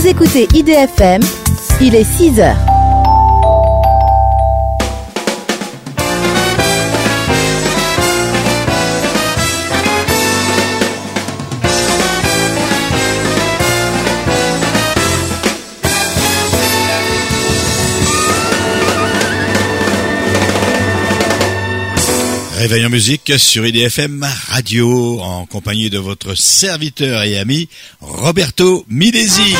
Vous écoutez IDFM, il est 6h. Réveil en musique sur IDFM Radio, en compagnie de votre serviteur et ami Roberto Milesi.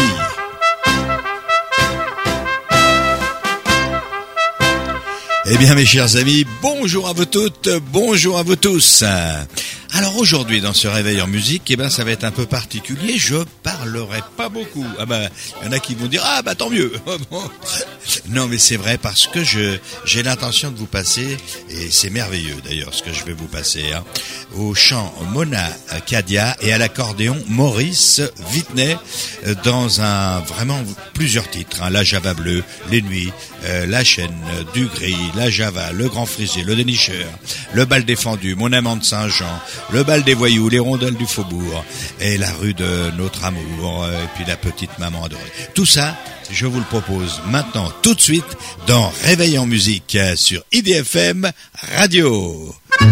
Eh bien mes chers amis, bonjour à vous toutes, bonjour à vous tous. Alors aujourd'hui dans ce réveil en musique, ça va être un peu particulier, je parlerai pas beaucoup. Il y en a qui vont dire tant mieux. Non mais c'est vrai parce que j'ai l'intention de vous passer, et c'est merveilleux d'ailleurs ce que je vais vous passer, au chant Mona Kadia et à l'accordéon Maurice Vitnet, dans vraiment plusieurs titres, La Java bleue, Les Nuits, La Chaîne, Du Gris, La Java, Le Grand Frisé, Le Dénicheur, Le Bal Défendu, Mon Amant de Saint-Jean, Le Bal des Voyous, Les Rondelles du Faubourg, et La Rue de Notre Amour, et puis La Petite Maman Adorée. Tout ça, je vous le propose maintenant, tout de suite, dans Réveil en musique sur IDFM Radio.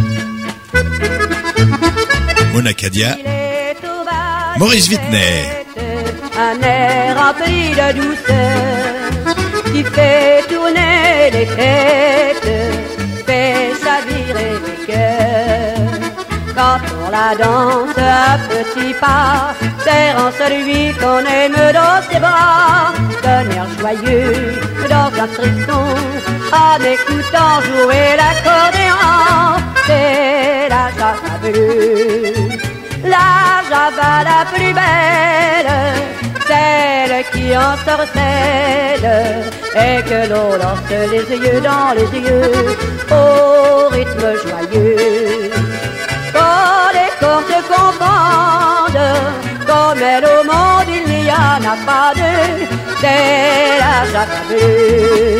Mona Kadia, Maurice Vitnet. Un air rempli de douceur qui fait tourner les têtes, fait chavirer les cœurs. Quand on la danse à petits pas, serrant celui qu'on aime dans ses bras, d'un air joyeux dans un frisson, en écoutant jouer l'accordéon, c'est la Java bleue, la Java la plus belle, celle qui ensorcelle et que l'on lance les yeux dans les yeux au rythme joyeux. Quand les corps se confondent, comme elle au monde il n'y en a pas deux, c'est la Java bleue.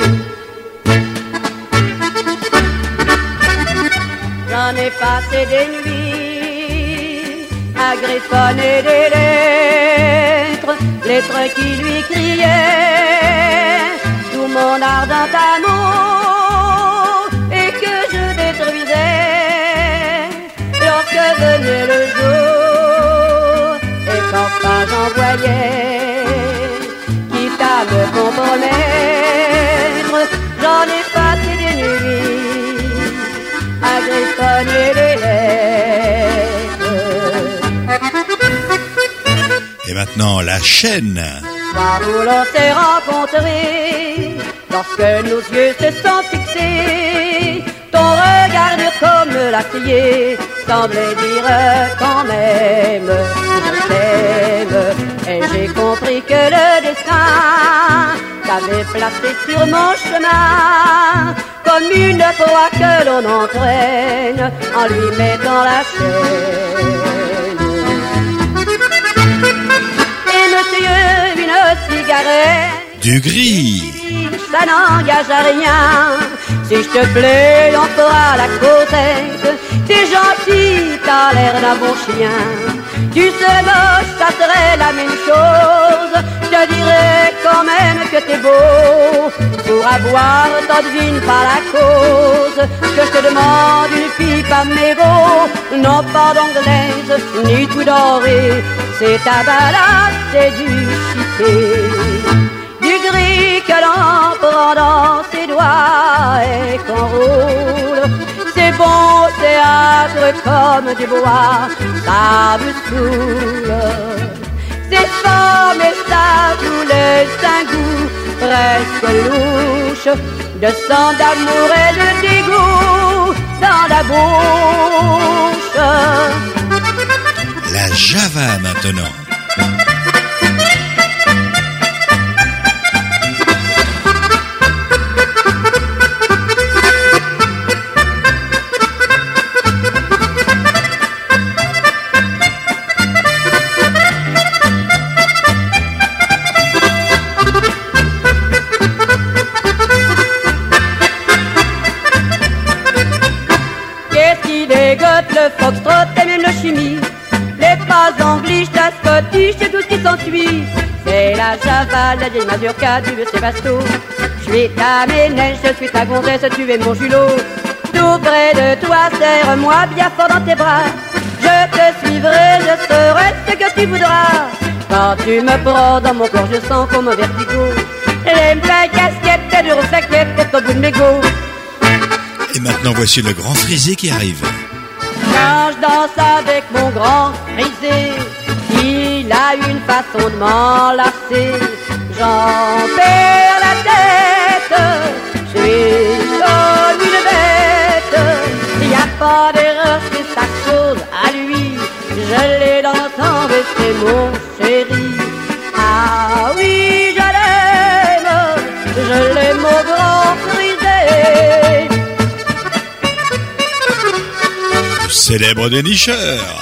J'en ai passé des nuits à griffonner des lettres qui lui criaient tout mon ardent amour et que je détruisais lorsque venait le jour et qu'enfin j'envoyais, quitte à me compromettre. J'en ai passé des nuits à griffonner les lettres. Et maintenant, La Chaîne. Soir où l'on s'est rencontrés, lorsque nos yeux se sont fixés, ton regard dur comme l'acier semblait dire quand même je t'aime. Et j'ai compris que le destin t'avait placé sur mon chemin comme une proie que l'on entraîne en lui mettant la chaîne. Et monsieur, une cigarette Du Gris, ça n'engage à rien. Si je te plais, on fera la causette. T'es gentil, t'as l'air d'un bon chien. Tu sais moche, ça serait la même chose. Je te dirais quand même que t'es beau. Pour avoir, t'en devines pas la cause. Que je te demande une pipe à méro, non pas d'anglaise, ni tout doré. C'est ta balade, c'est du chiquet. Du gris que l'on prend dans ses doigts et qu'on roule. C'est bon, c'est âpre comme du bois, ça me saoule. C'est fort mais ça voulait un goût presque louche, de sang d'amour et de dégoût dans la bouche. La Java maintenant. Le foxtrot et même le chimie, les pas anglish, la scottish et tout ce qui s'ensuit. C'est Et la Java, la vieille mazurka du Sébasto. Je suis ta ménage, je suis ta gonzesse, tu es mon julot. Tout près de toi, serre-moi bien fort dans tes bras. Je te suivrai, je serai ce que tu voudras. Quand tu me prends dans mon corps, je sens comme un vertigo. Les belles casquettes, de reflaquettes, au bout de mes go. Et maintenant, voici le grand frisé qui arrive. Quand je danse avec mon grand frisé, il a une façon de m'enlacer. J'en perds la tête, je suis comme une bête. Il n'y a pas d'erreur, c'est sa chose à lui. Je l'ai dans le sang et c'est mon chéri. Ah oui, je l'aime au grand frisé. Célèbre dénicheur.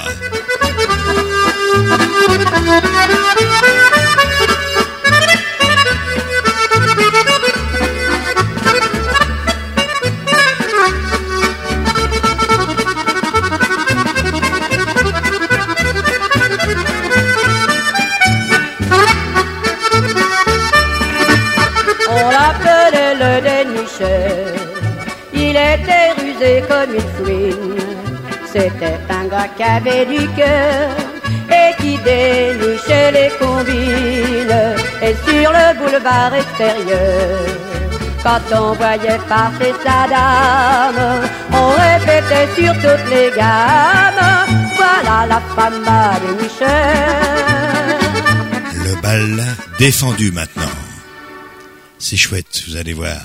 On l'appelait le dénicheur. Il était rusé comme une fouine. C'était un gars qui avait du cœur et qui dénichait les combines. Et sur le boulevard extérieur, quand on voyait passer sa dame, on répétait sur toutes les gammes, voilà la femme à dénicheur. Le bal défendu maintenant. C'est chouette, vous allez voir.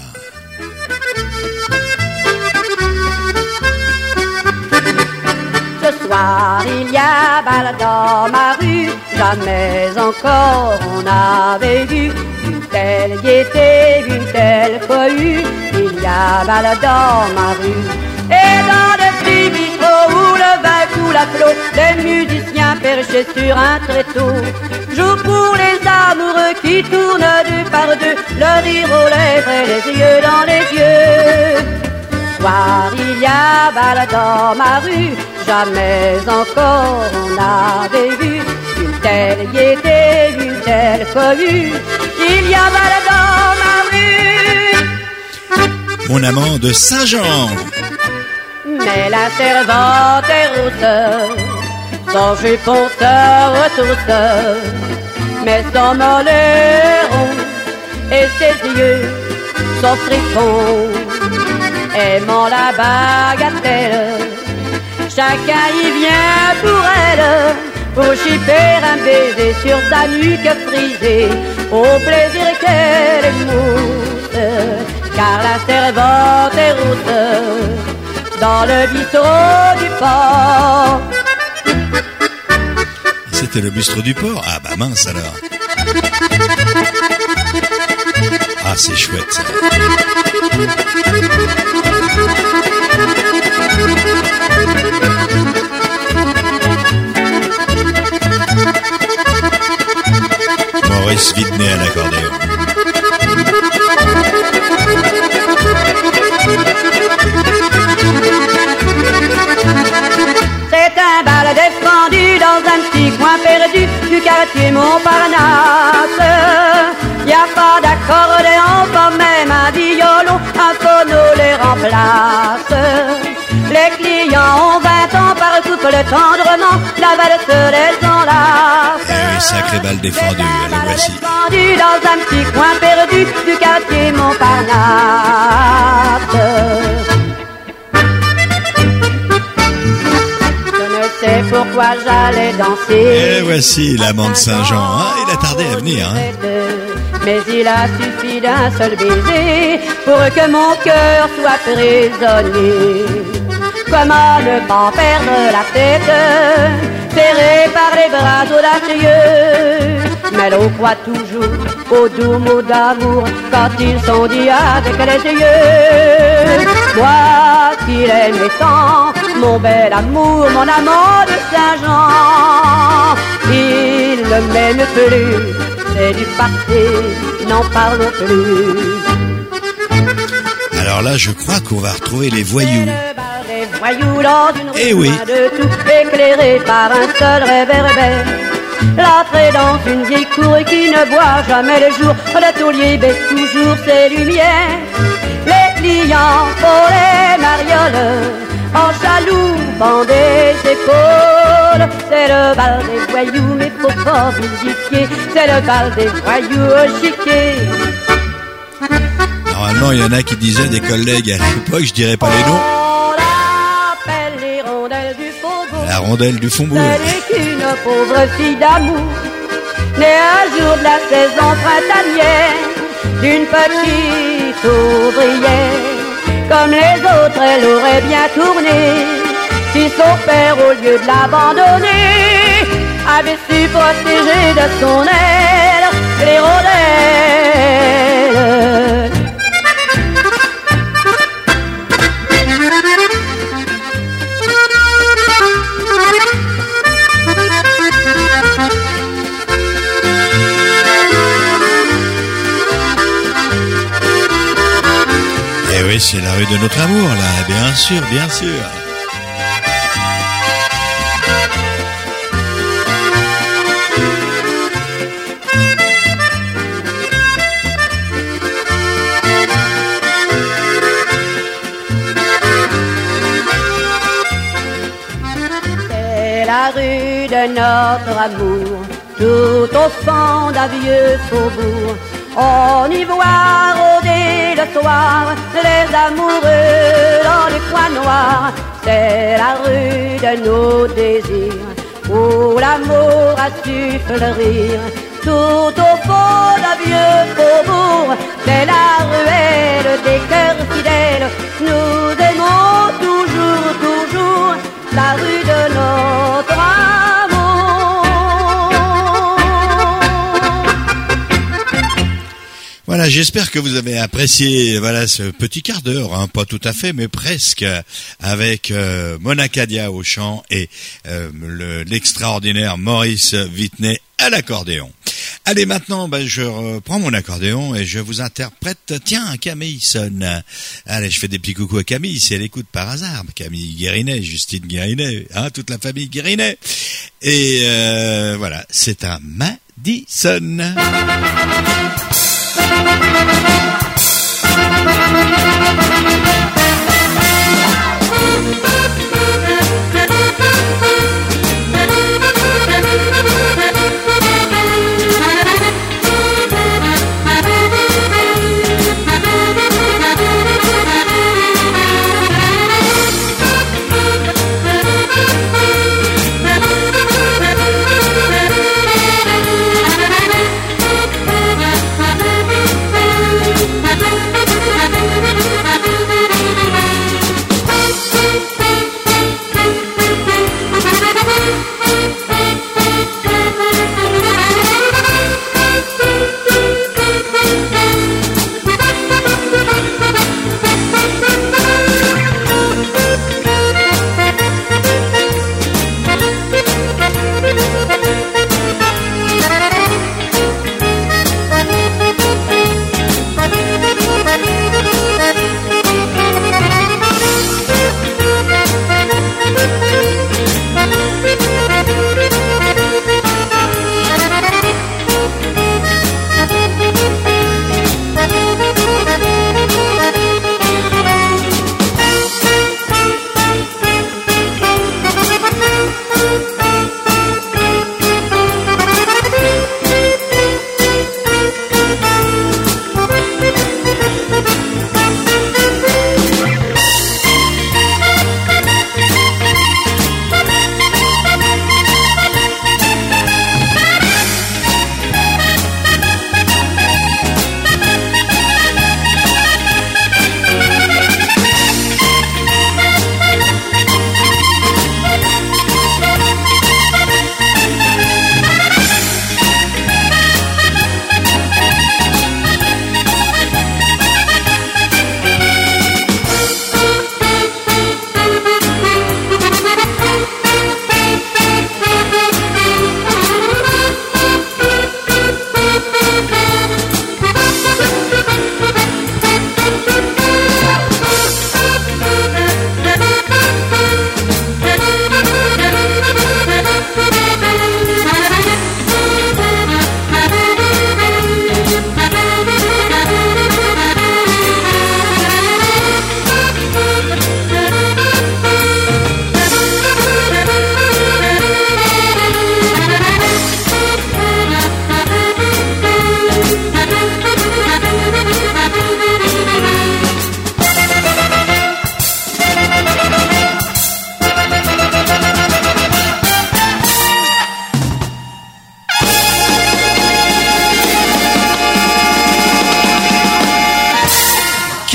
Ce soir il y a bal dans ma rue, jamais encore on avait vu une telle gaieté, une telle cohue. Il y a bal dans ma rue. Et dans le petit bistrot où le vin coule à flot, les musiciens perchés sur un tréteau jouent pour les amoureux qui tournent deux par deux, le rire aux lèvres et les yeux dans les yeux. Soir, il y a bal dans ma rue, jamais encore on avait vu une telle gaieté, une telle cohue. Il y a bal dans ma rue. Mon amant de Saint-Jean. Mais la servante est rousse, son jupon se retrousse, mais son mollet rond et ses yeux sont fripons. Aimant la bagatelle, chacun y vient pour elle, pour chipper un baiser sur sa nuque frisée, au plaisir qu'elle émousse, car la servante est rousse dans le bistrot du port. C'était le bistrot du port. Ah bah mince alors. Ah c'est chouette ça. Maurice Vidney à l'accordéon. C'est un bal défendu dans un petit coin perdu du quartier Montparnasse. Y a pas d'accordéon, pas même un violon, un phono les remplace. Les clients ont 20 ans par couple tendrement, la valse les enlace. Eh oui, sacré bal défendu, allez voici. Défendu dans un petit coin perdu du quartier Montparnasse. C'est pourquoi j'allais danser. Et voici l'amant de Saint-Jean. Ah, il a tardé à venir. Hein. Mais il a suffi d'un seul baiser pour que mon cœur soit prisonnier. Comment ne pas perdre la tête, serré par les bras audacieux. Mais l'on croit toujours aux doux mots d'amour quand ils sont dits avec les yeux. Moi qui l'aimais tant, mon bel amour, mon amant de Saint-Jean, il ne m'aime plus, c'est du passé, n'en parlons plus. Alors là, je crois qu'on va retrouver les voyous. Voyous dans une rue oui. de tout, éclairé par un seul réverbère. l'entrée dans une vieille cour qui ne voit jamais le jour. Le taulier baisse toujours ses lumières. Les clients font les marioles en chaloupant des épaules. C'est le bal des voyous, mais faut pas visiter. C'est le bal des voyous au chiquet. Normalement, il y en a qui disaient, des collègues à l'époque, je dirais pas les noms. On l'appelle les rondelles du faubourg. La rondelle du Faubourg. Elle est qu'une pauvre fille d'amour, née un jour de la saison printanière, d'une petite ouvrière. Comme les autres, elle aurait bien tourné, si son père, au lieu de l'abandonner, avait su protéger de son aile les rondelles. Eh oui, c'est la rue de notre amour, là, bien sûr, bien sûr. C'est la rue de notre amour, tout au fond d'un vieux faubourg. On y voit rôder le soir les amoureux dans les coins noirs. C'est la rue de nos désirs, où l'amour a su fleurir. Tout au fond d'un vieux faubourg, c'est la ruelle des cœurs fidèles. Nous aimons toujours, toujours la rue de notre amour. Voilà, j'espère que vous avez apprécié ce petit quart d'heure, hein, pas tout à fait, mais presque, avec Mona Cadia au chant et l'extraordinaire Maurice Vitnet à l'accordéon. Allez, maintenant, je reprends mon accordéon et je vous interprète, Camille sonne. Allez, je fais des petits coucous à Camille, si elle écoute par hasard. Camille Guérinet, Justine Guérinet, hein, toute la famille Guérinet. Et voilà, c'est un Madison.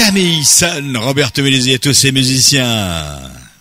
Camille Sun, Roberto Melisi et tous ses musiciens.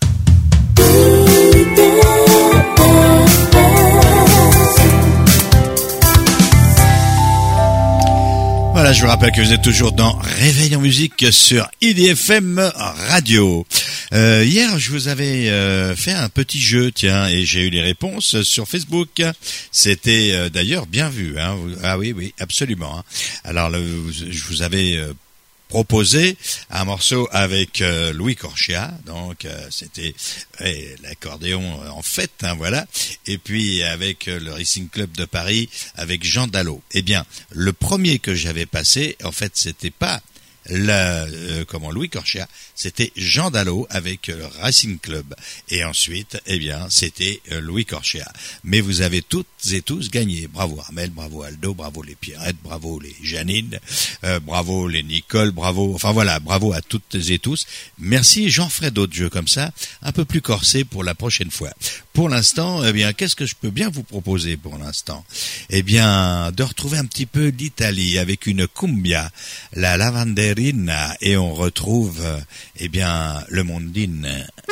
Voilà, je vous rappelle que vous êtes toujours dans Réveil en musique sur IDFM Radio. Hier, je vous avais fait un petit jeu, tiens, et j'ai eu les réponses sur Facebook. C'était d'ailleurs bien vu, hein. Ah oui, absolument. Hein. Alors, je vous avais proposé un morceau avec Louis Corchia, donc c'était l'accordéon en fait, hein, voilà, et puis avec le Racing Club de Paris avec Jean Dallot. Eh bien, le premier que j'avais passé, en fait, c'était pas Louis Corchia, c'était Jean Dallot avec le Racing Club, et ensuite, eh bien, c'était Louis Corchia. Mais vous avez toutes et tous gagné. Bravo Armel, bravo Aldo, bravo les Pierrettes, bravo les Janine, bravo les Nicole, bravo, enfin voilà, bravo à toutes et tous. Merci, j'en ferai d'autres jeux comme ça, un peu plus corsés pour la prochaine fois. Pour l'instant, eh bien, qu'est-ce que je peux bien vous proposer pour l'instant? Eh bien, de retrouver un petit peu d'Italie avec une cumbia, la Lavanderina, et on retrouve, eh bien, le Mondine.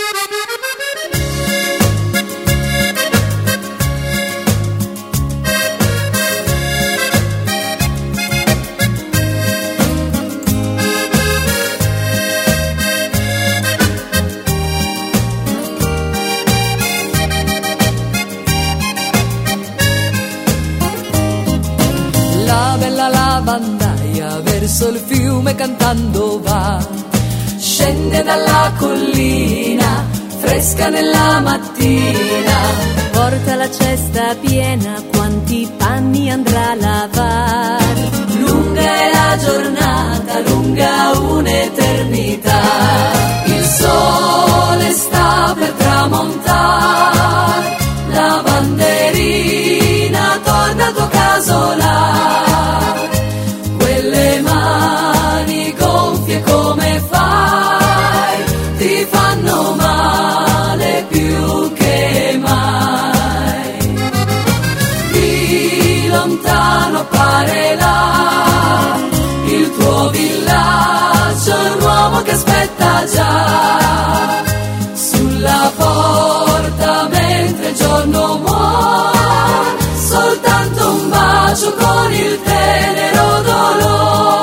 La bella lavandaia verso il fiume cantando va, scende dalla collina, fresca nella mattina, porta la cesta piena, quanti panni andrà a lavare. Lunga è la giornata, lunga un'eternità, il sole sta per tramontare, la banderina torna al tuo casolare, quelle mani gonfie come fai, ti fanno male più che mai. Di lontano appare là il tuo villaggio, un uomo che aspetta già sulla porta mentre il giorno muore, soltanto un bacio con il tenero dolore.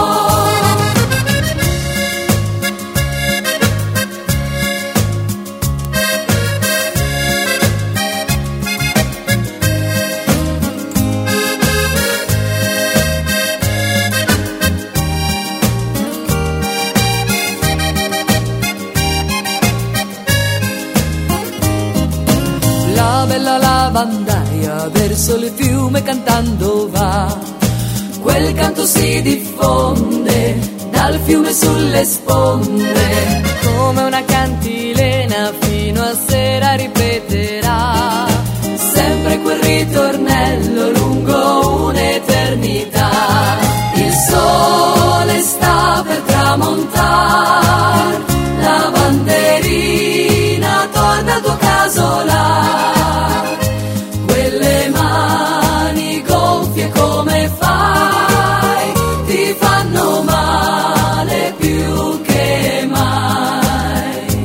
La bella lavandaia verso il fiume cantando va, quel canto si diffonde dal fiume sulle sponde, Come una cantilena fino a sera ripeterà, sempre quel ritornello lungo un'eternità, il sole sta per tramontare, la banderina torna al tuo casolare, quelle mani gonfie come fai, ti fanno male più che mai.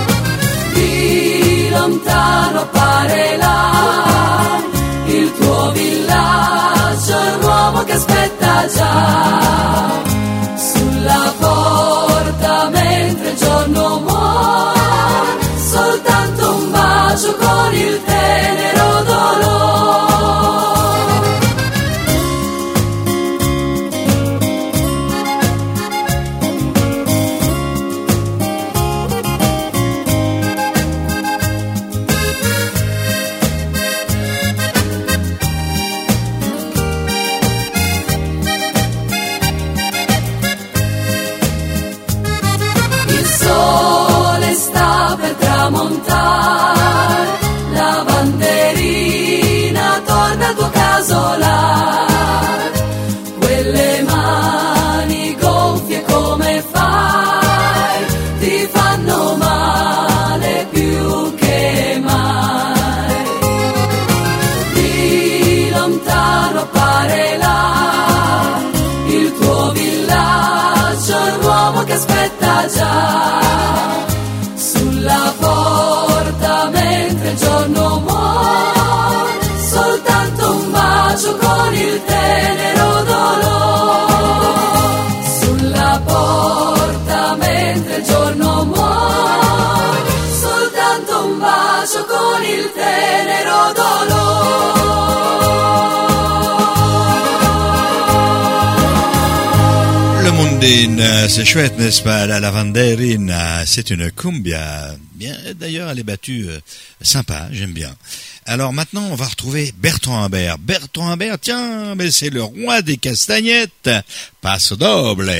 Di lontano appare là il tuo villaggio, un uomo che aspetta già sulla porta mentre il giorno muore, soltanto un bacio con il tenero dolore. più tenero dolore. Le Mondine, c'est chouette, n'est-ce pas? La Lavanderine, c'est une cumbia. Bien, d'ailleurs, elle est battue sympa, j'aime bien. Alors maintenant, on va retrouver Bertrand Imbert. Bertrand Imbert, tiens, mais c'est le roi des castagnettes. Paso doble.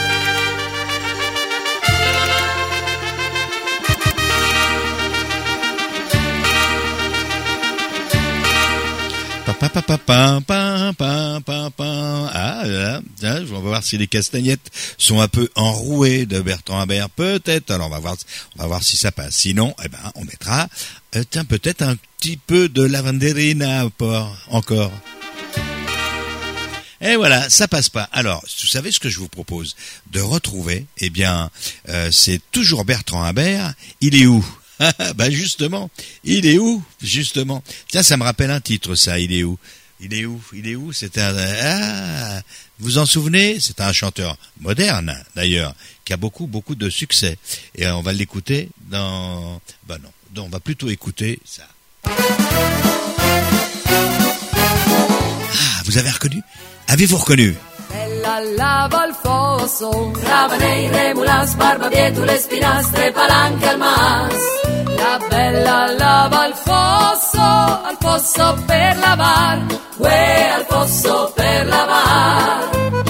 Ah, là, on va voir si les castagnettes sont un peu enrouées de Bertrand Imbert. Peut-être. Alors on va voir si ça passe. Sinon, eh ben, on mettra, peut-être un petit peu de Lavanderina encore. Et voilà, ça passe pas. Alors, vous savez ce que je vous propose de retrouver? Eh bien, c'est toujours Bertrand Imbert. Il est où? Bah justement, il est où? Justement. Tiens, ça me rappelle un titre, ça. Il est où? Il est où? Il est où? C'était vous vous en souvenez? C'est un chanteur moderne, d'ailleurs, qui a beaucoup de succès. Et on va l'écouter dans... Bah non, on va plutôt écouter ça. Ah, vous avez reconnu? Avez-vous reconnu? Bella lava al fosso, ravanei, remulas, barbabietole, spinastre, palanche al mas. La bella lava al fosso per lavar, al fosso per lavar.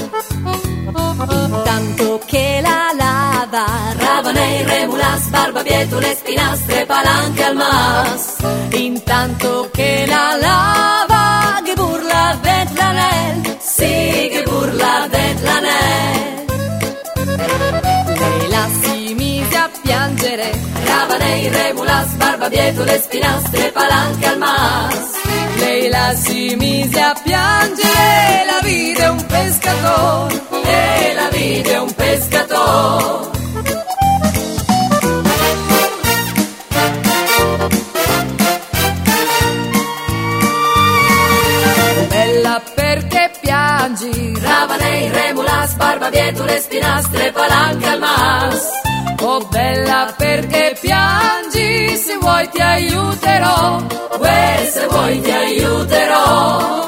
Intanto che la lava, Ravanei, remulas, barbabietole, spinastre, palanche al mas. intanto che la lava, che burla det l'anel, Sì, che burla det l'anel. lei la si mise a piangere, Ravanei, remulas, barbabietole, spinastre, palanche al mas. lei la si mise a piangere, la vide un pescatore, E la vide un pescatore. bella perché piangi, Ravanei, remulas, barbabietole, spinastre, palanche al mas. oh bella perché piangi, se vuoi ti aiuterò, Se vuoi ti aiuterò.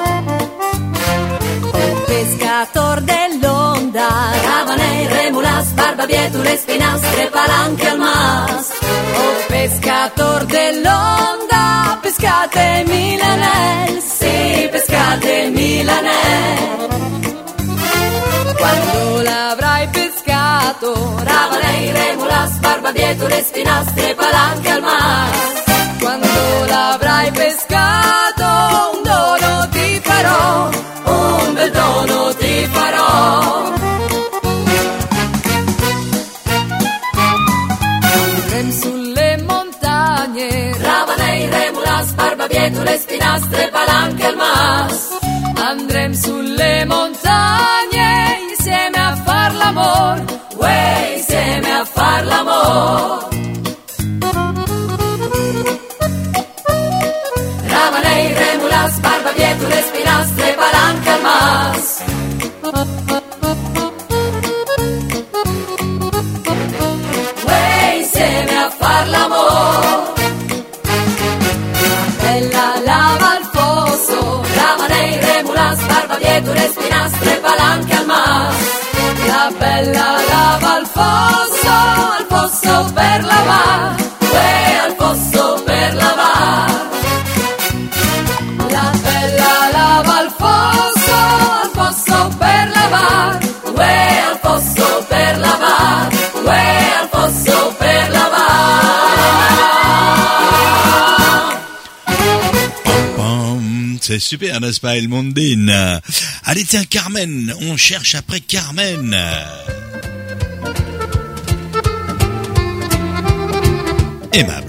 pescator dell'onda, Ravanei, remulas, barbabietole, spinastre, palanche al mas. oh pescator dell'onda, pescate Milanel, Sì, pescate Milanel. quando l'avrai pescato, Ravanei, remulas, barbabietole, spinastre, palanche al mas. quando l'avrai pescato, un dono ti farò, Un bel dono ti farò. andrem sulle montagne, Ravanei, remulas, barbabietole, spinastre, palanche al mas. andrem sulle montagne, insieme a far l'amor, Insieme a far l'amor. Ravanei, remulas, barbabietole, spinastre, palanche al mas. Insieme a far l'amor. bella lava al fosso, Ravanei, remulas, barbabietole, spinastre, palanche al mas. la bella lava al fosso per lavar, Al fosso per lavar. la bella lava al fosso per lavar, Al fosso per lavar. Al fosso per lavar. C'est super, n'est-ce pas, El Mondine? Allez, tiens, Carmen, on cherche après Carmen. Aimable.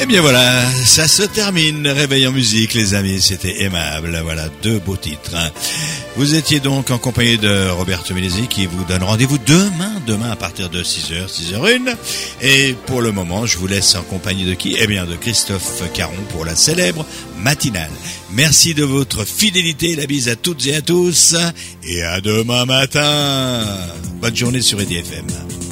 Eh bien voilà, ça se termine. Réveil en musique, les amis, c'était aimable. Voilà, 2 beaux titres. Vous étiez donc en compagnie de Roberto Melesi qui vous donne rendez-vous demain à partir de 6h, 6h01. Et pour le moment, je vous laisse en compagnie de qui? Eh bien, de Christophe Caron pour la célèbre matinale. Merci de votre fidélité, la bise à toutes et à tous. Et à demain matin. Bonne journée sur EDFM.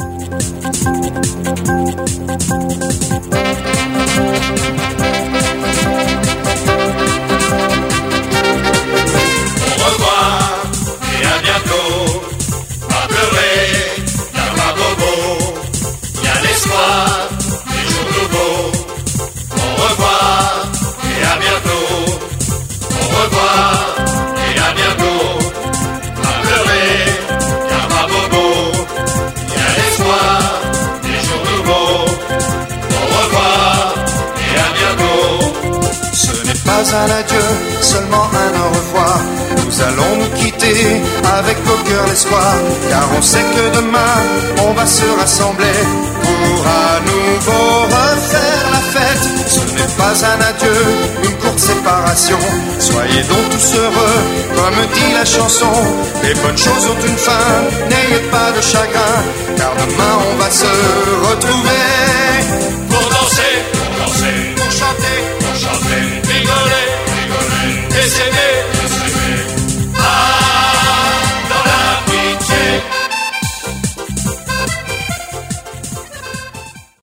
Au revoir et à bientôt. Pas pleurer, y'a pas bobo. Y'a l'espoir, des jours nouveaux. Au revoir et à bientôt. Au revoir et à bientôt. Pas pleurer, y'a pas bobo. Y'a l'espoir, des jours nouveaux. Au revoir et à bientôt. Ce n'est pas un adieu, seulement un au revoir. Nous allons nous quitter avec au cœur l'espoir, car on sait que demain on va se rassembler pour à nouveau refaire la fête. Ce n'est pas un adieu, une courte séparation. Soyez donc tous heureux, comme dit la chanson. Les bonnes choses ont une fin, n'ayez pas de chagrin, car demain on va se retrouver.